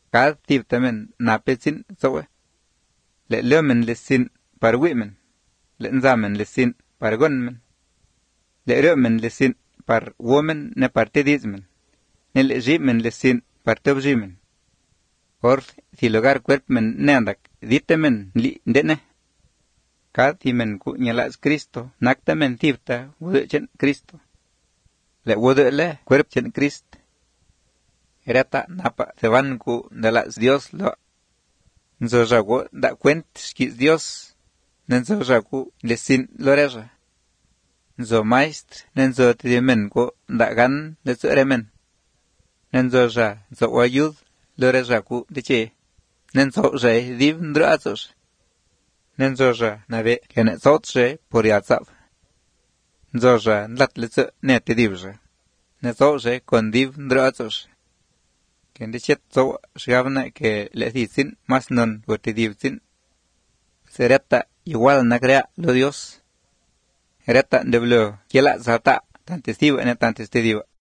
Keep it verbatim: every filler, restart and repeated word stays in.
Cada tib tamen napetsin sowe. Le lemen lesin parwimen. Le nzamen lesin pargonmen. Le remen lesin par women ne partidismen. Ne le jimen lesin partobjimen. Orf si lugar cuerpmen neandak ditemen li ndene. Cada timen ku nyalas Cristo naktamen tivta wudu chen Cristo. Le wudu le cuerp chen Christ. Erata napa se van ku dalas Dios lo. Nzo jago da cuent skis Dios. Nenzo jago lesin loreja. Nzo maestr nenzo timen ku da gan lesu remen. Nenzo ja nzo wayud loreja ku diche. Nenzo jay div ndroazos. Nenzo ja nave kene zotje por yatsab. Nzo ja nlat lesu nete divja. Nenzo jay kon div ndroazos. Ken dichet zo shgavna que le dicen más non gote divsin. Serata igual na crea lo Dios. Erata deblo kiela zata tantes diva en tantes te diva.